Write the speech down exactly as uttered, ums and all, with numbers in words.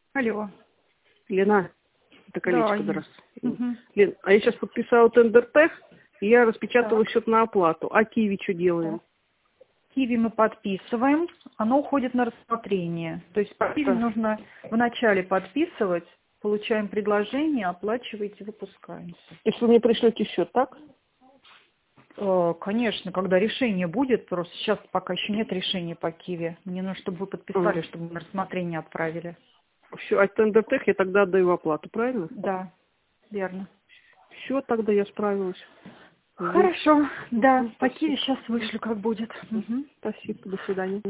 Алло. Лена, это колечко, Да. здравствуйте. Угу. Лен, а я сейчас подписала тендер-тех, и я распечатала Так. счет на оплату. А Киви что делаем? Киви мы подписываем, оно уходит на рассмотрение. То есть по Киви Да. нужно вначале подписывать, получаем предложение, оплачиваете, выпускаемся. Если вы мне пришлете счет, так? Э, Конечно, когда решение будет, просто сейчас пока еще нет решения по Киви. Мне нужно, чтобы вы подписали, Ага. чтобы мы на рассмотрение отправили. Все, а тендер-тех я тогда отдаю оплату, правильно? Да, верно. Все, тогда я справилась. Здесь. Хорошо, да, Мгм, по Киви спасибо. сейчас вышлю, как будет. Мгм. Спасибо, до свидания.